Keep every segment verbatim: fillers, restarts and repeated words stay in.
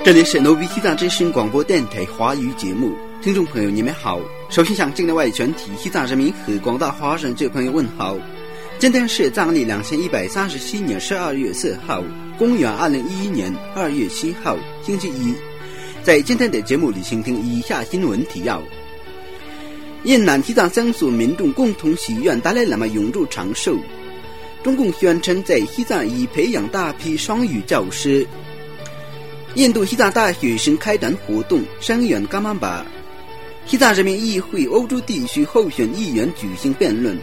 这里是诺比西藏之声广播电台华语节目，听众朋友你们好。首先向境内外全体西藏人民和广大华人这朋友问好。今天是藏历两千一百三十七年十二月四号，公元二零一一年二月七号，星期一。在今天的节目里，请听以下新闻提要：印南西藏僧俗民众共同祈愿达赖喇嘛永驻长寿。中共宣称在西藏已培养大批双语教师。印度西藏大学生开展活动，声援噶玛巴。西藏人民议会欧洲地区候选议员举行辩论。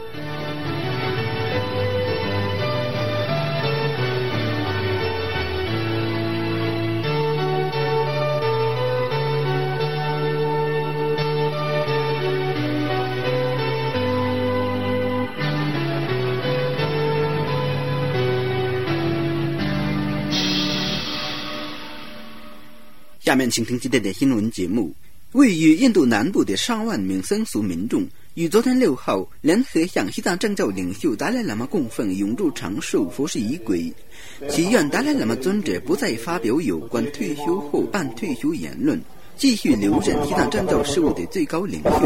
下面请听今天的新闻节目。位于印度南部的上万名僧俗民众于昨天六号联合向西藏政教领袖达赖喇嘛供奉永驻长寿佛事仪轨，祈愿达赖喇嘛尊者不再发表有关退休后半退休言论，继续留任西藏政教事务的最高领袖。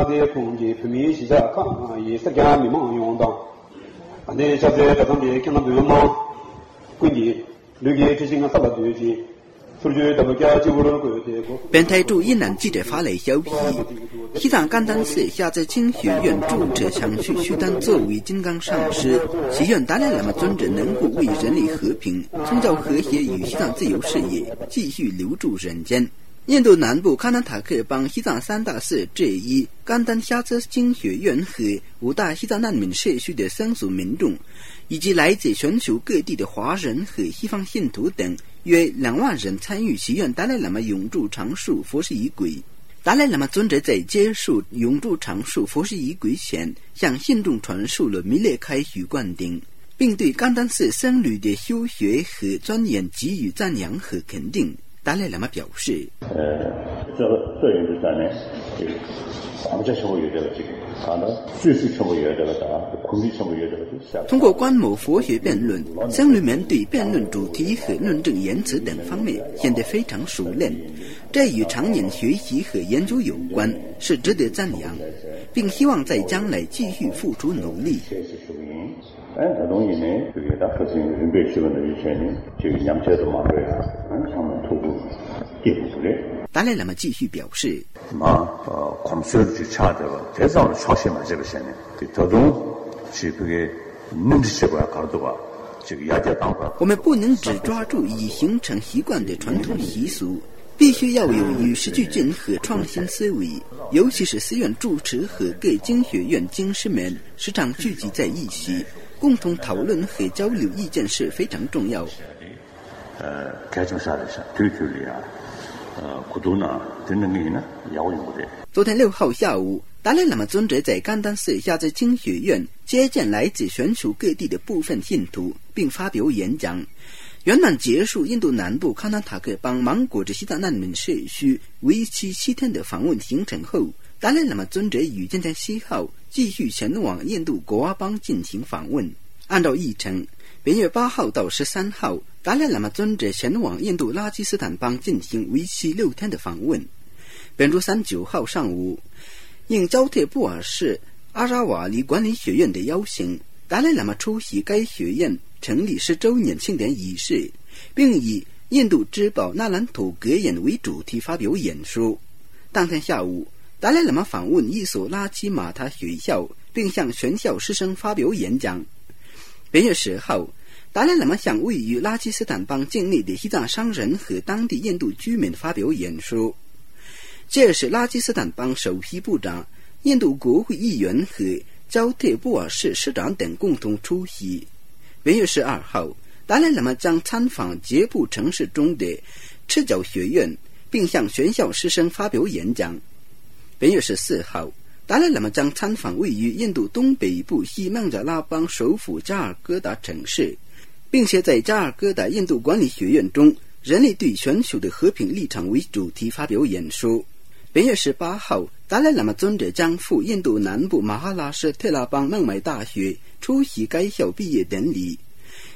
本台驻印南记者发来消息，西藏甘丹寺下在经学院住持常去须丹作为金刚上师，祈愿达赖喇嘛尊者能够为人类和平、宗教和谐与西藏自由事业继续留住人间。印度南部喀南塔克邦西藏三大寺之一甘丹夏泽经学院和五大西藏难民社区的僧俗民众，以及来自全球各地的华人和西方信徒等约两万人参与祈愿达赖喇嘛永驻长寿佛事仪轨。达赖喇嘛尊者在结束永驻长寿佛事仪轨前，向信众传授了弥勒开许灌顶，并对甘丹寺僧侣的修学和钻研给予赞扬和肯定。达赖喇嘛表示，呃，这个这人的呢，这个我们这全部有这个这个，啊，那最是全部有这个的，空气全部有这个。通过观摩佛学辩论，僧侣们对辩论主题和论证言辞等方面显得非常熟练，这与常年学习和研究有关，是值得赞扬，并希望在将来继续付出努力。哎，这东西呢，这个他核心人对新闻的以前呢，就两者都蛮对啊，嗯，他们突破第五步嘞。达赖喇嘛继续表示，嘛，呃，我们所有的查这个，这种创新嘛，这个些呢，对这种是这个农业习惯搞的话，这个亚洲当中，我们不能只抓住已形成习惯的传统习俗，必须要有与时俱进和创新思维，尤其是寺院住持和各经学院经师们时常聚集在一起，共同讨论和交流意见是非常重要。呃，改正啥的是对对的啊，呃，古都呢，真正的呢要有的。昨天六号下午，达赖喇嘛尊者在甘丹寺下在经学院接见来自全球各地的部分信徒，并发表演讲。圆满结束印度南部喀南塔克邦芒果之西藏难民社区为期七天的访问行程后，达赖喇嘛尊者于今天七号继续前往印度果阿邦进行访问。按照议程，本月八号到十三号，达赖喇嘛尊者前往印度拉基斯坦邦进行为期六天的访问。本周三九号上午，应焦特布尔市阿扎瓦里管理学院的邀请，达赖喇嘛出席该学院成立十周年庆典仪式，并以印度之宝纳兰土格言为主题发表演说。当天下午，达赖喇嘛访问一所拉基马塔学校，并向全校师生发表演讲。本月十号，达赖喇嘛向位于拉基斯坦邦境内的西藏商人和当地印度居民发表演说。这是拉基斯坦邦首席部长、印度国会议员和焦特布尔市市长等共同出席。本月十二号，达赖喇嘛将参访杰布城市中的赤脚学院，并向全校师生发表演讲。本月十四号，达赖喇嘛将参访位于印度东北部西孟加拉邦首府加尔各答城市，并且在加尔各答印度管理学院中人类对全球的和平立场为主题发表演说。本月十八号，达赖喇嘛尊者将赴印度南部马哈拉施特拉邦孟买大学出席该校毕业典礼。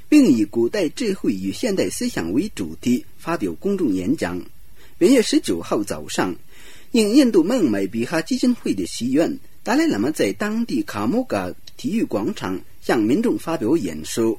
并以古代智慧与现代思想为主题发表公众演讲。本月十九号早上，应印度孟买比哈基金会的祈愿，达赖喇嘛在当地卡莫嘎体育广场向民众发表演说。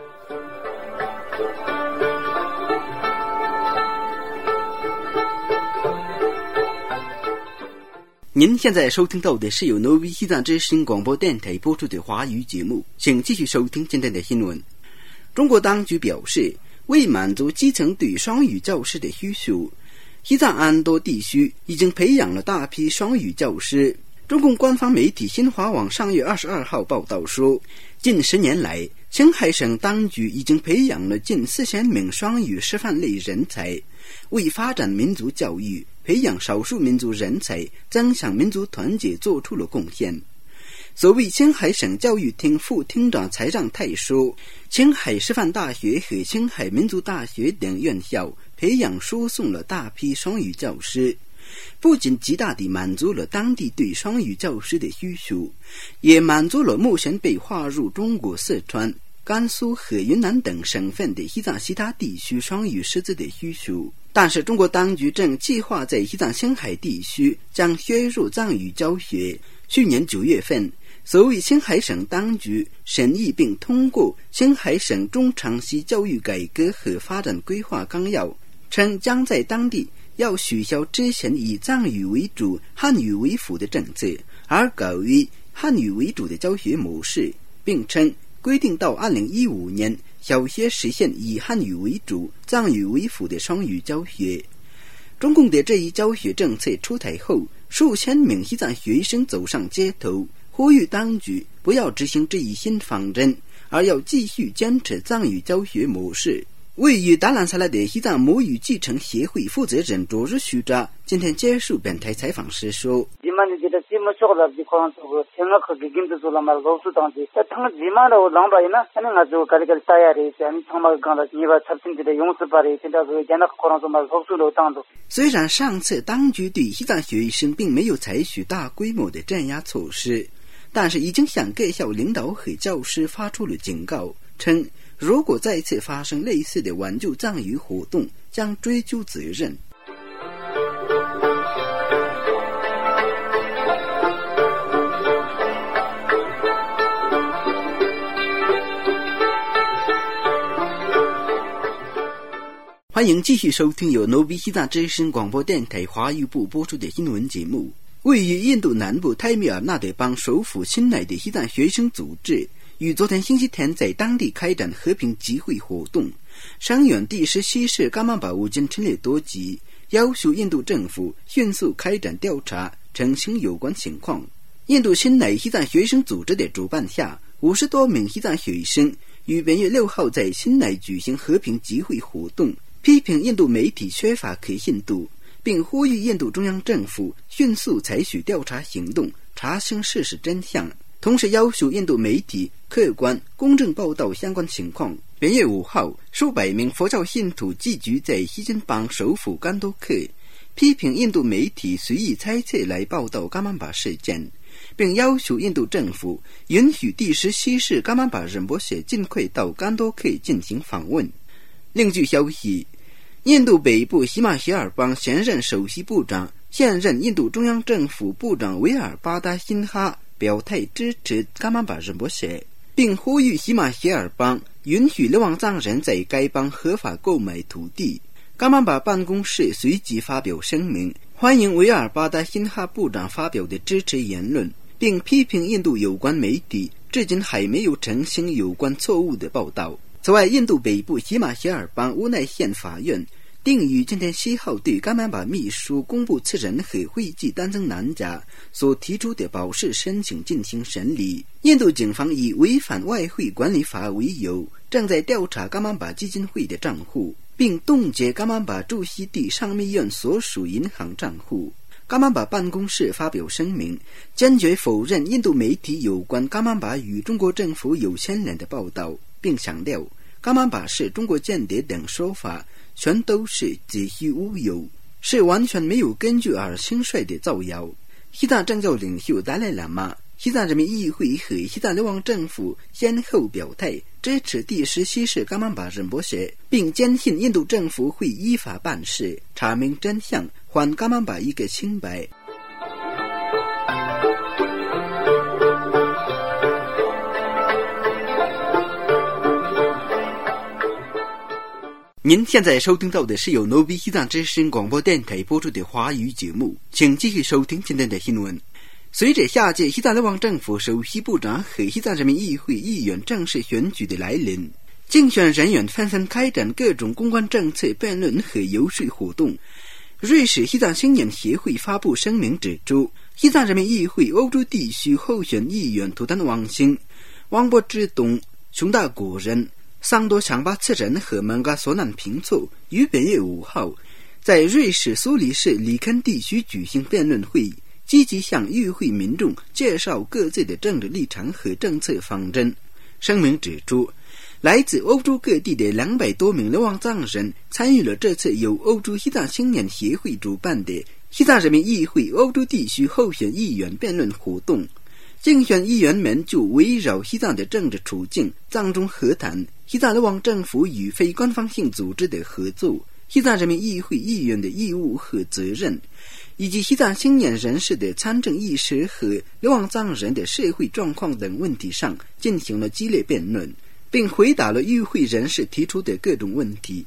您现在收听到的是由 Novi 西藏之声广播电台播出的华语节目，请继续收听今天的新闻。中国当局表示，为满足基层对双语教师的需求，西藏安多地区已经培养了大批双语教师。中共官方媒体新华网上月二十二号报道说，近十年来，青海省当局已经培养了近四千名双语师范类人才，为发展民族教育、培养少数民族人才、增强民族团结做出了贡献。所谓青海省教育厅副厅长财让泰说，青海师范大学和青海民族大学等院校培养输送了大批双语教师，不仅极大地满足了当地对双语教师的需求，也满足了目前被划入中国四川、甘肃和云南等省份的西藏其他地区双语师资的需求。但是中国当局正计划在西藏青海地区将削弱藏语教学。去年九月份，所谓青海省当局审议并通过青海省中长期教育改革和发展规划纲要，称将在当地要取消之前以藏语为主、汉语为辅的政策，而改为汉语为主的教学模式，并称规定到二零一五年小学实现以汉语为主、藏语为辅的双语教学。中共的这一教学政策出台后，数千名西藏学生走上街头，呼吁当局不要执行这一新方针，而要继续坚持藏语教学模式。位于达兰萨拉的西藏母语继承协会负责人卓日须扎今天接受本台采访时说，虽然上次当局对西藏学生并没有采取大规模的镇压措施，但是已经向各校领导和教师发出了警告，称如果再次发生类似的挽救藏语活动，将追究责任。欢迎继续收听由 Novi 西藏之声广播电台华语部播出的新闻节目。位于印度南部泰米尔纳德邦首府钦乃的西藏学生组织于昨天星期天在当地开展和平集会活动，声援第十七世噶玛巴乌金陈列多吉，要求印度政府迅速开展调查，澄清有关情况。印度钦乃西藏学生组织的主办下，五十多名西藏学生于本月六号在钦乃举行和平集会活动，批评印度媒体缺乏可信度，并呼吁印度中央政府迅速采取调查行动，查清事实真相，同时要求印度媒体客观公正报道相关情况。本月五号，数百名佛教信徒聚集在西金邦首府甘多克，批评印度媒体随意猜测来报道噶玛巴事件，并要求印度政府允许第十七世噶玛巴仁波切尽快到甘多克进行访问。另据消息，印度北部喜马偕尔邦现任首席部长、现任印度中央政府部长维尔巴达辛哈表态支持噶玛巴仁波切，并呼吁喜马偕尔邦允许流亡藏人在该邦合法购买土地。噶玛巴办公室随即发表声明，欢迎维尔巴达辛哈部长发表的支持言论，并批评印度有关媒体至今还没有澄清有关错误的报道。此外，印度北部喜马偕尔邦乌奈县法院定于今天七号对噶玛巴秘书公布次人和会计丹增南家所提出的保释申请进行审理。印度警方以违反外汇管理法为由，正在调查噶玛巴基金会的账户，并冻结噶玛巴驻西地上密院所属银行账户。噶玛巴办公室发表声明，坚决否认印度媒体有关噶玛巴与中国政府有牵连的报道，并强调噶玛巴是中国间谍等说法全都是子虚乌有，是完全没有根据而轻率的造谣。西藏政教领袖达赖喇嘛、西藏人民议会和西藏流亡政府先后表态支持第十七世噶玛巴仁波切，并坚信印度政府会依法办事，查明真相，还噶玛巴一个清白。您现在收听到的是由诺比西藏之声广播电台播出的华语节目，请继续收听今天的新闻。随着下届西藏流亡政府首席部长和西藏人民议会议员正式选举的来临，竞选人员纷纷开展各种公关政策辩论和游说活动。瑞士西藏青年协会发布声明指出，西藏人民议会欧洲地区候选议员图丹王星、汪波之东、熊大果人、桑多强巴次人和蒙嘎索南平措于本月五号在瑞士苏黎世里肯地区举行辩论会，积极向与会民众介绍各自的政治立场和政策方针。声明指出，来自欧洲各地的两百多名流亡藏人参与了这次由欧洲西藏青年协会主办的西藏人民议会欧洲地区候选议员辩论活动。竞选议员们就围绕西藏的政治处境、藏中和谈、西藏流亡政府与非官方性组织的合作、西藏人民议会议员的义务和责任，以及西藏青年人士的参政意识和流亡藏人的社会状况等问题上进行了激烈辩论，并回答了与会人士提出的各种问题。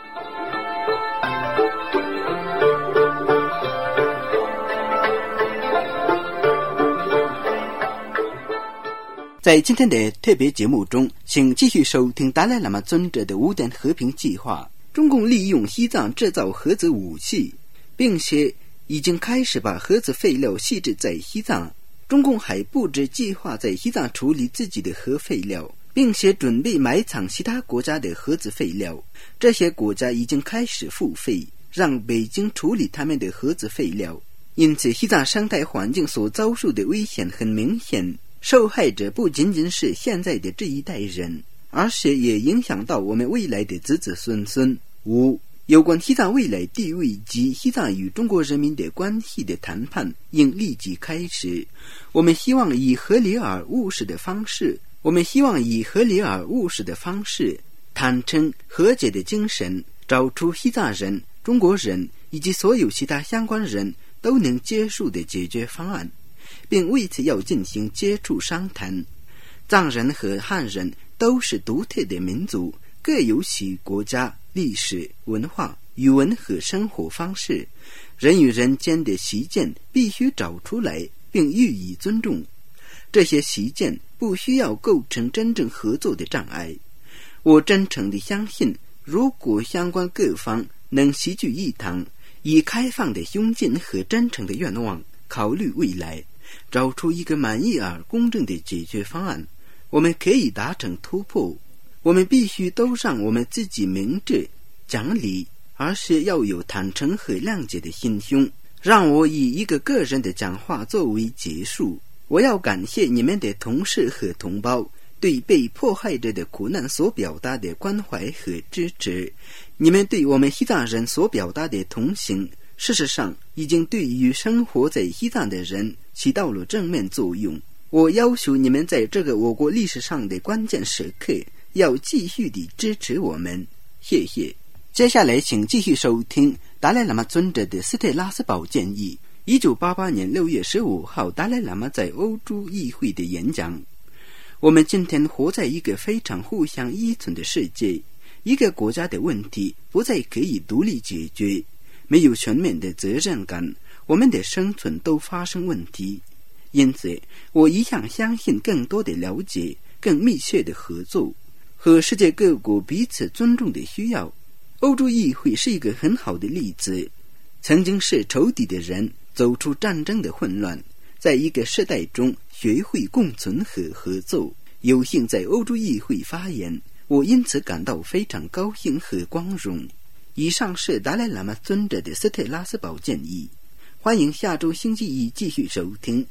在今天的特别节目中，请继续收听达赖喇嘛尊者的五点和平计划。中共利用西藏制造核子武器，并且已经开始把核子废料弃置在西藏。中共还布置计划在西藏处理自己的核废料，并且准备埋藏其他国家的核子废料。这些国家已经开始付费，让北京处理他们的核子废料。因此，西藏生态环境所遭受的危险很明显。受害者不仅仅是现在的这一代人，而且也影响到我们未来的子子孙孙。五、有关西藏未来地位及西藏与中国人民的关系的谈判应立即开始。我们希望以合理而务实的方式，我们希望以合理而务实的方式，坦诚和解的精神，找出西藏人、中国人以及所有其他相关人都能接受的解决方案，并为此要进行接触商谈。藏人和汉人都是独特的民族，各有其国家、历史、文化、语文和生活方式，人与人间的习见必须找出来并予以尊重。这些习见不需要构成真正合作的障碍。我真诚地相信，如果相关各方能齐聚一堂，以开放的胸襟和真诚的愿望考虑未来，找出一个满意而公正的解决方案，我们可以达成突破。我们必须都让我们自己明智、讲理，而是要有坦诚和谅解的心胸。让我以一个个人的讲话作为结束。我要感谢你们的同事和同胞对被迫害者的苦难所表达的关怀和支持，你们对我们西藏人所表达的同情，事实上已经对于生活在西藏的人起到了正面作用。我要求你们在这个我国历史上的关键时刻要继续地支持我们，谢谢。接下来请继续收听达赖喇嘛尊者的斯特拉斯堡建议。一九八八年六月十五号，达赖喇嘛在欧洲议会的演讲。我们今天活在一个非常互相依存的世界，一个国家的问题不再可以独立解决，没有全面的责任感，我们的生存都发生问题。因此，我一向相信更多的了解、更密切的合作和世界各国彼此尊重的需要。欧洲议会是一个很好的例子。曾经是仇敌的人走出战争的混乱，在一个时代中学会共存和合作。有幸在欧洲议会发言，我因此感到非常高兴和光荣。以上是达赖喇嘛尊者的斯特拉斯堡建议。欢迎下周星期一继续收听。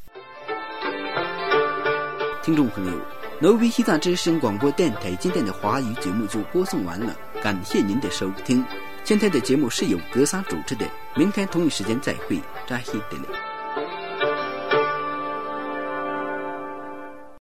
听众朋友，挪威西藏之声广播电台今天的华语节目就播送完了，感谢您的收听。今天的节目是由格桑主持的，明天同一时间再会，扎希德勒。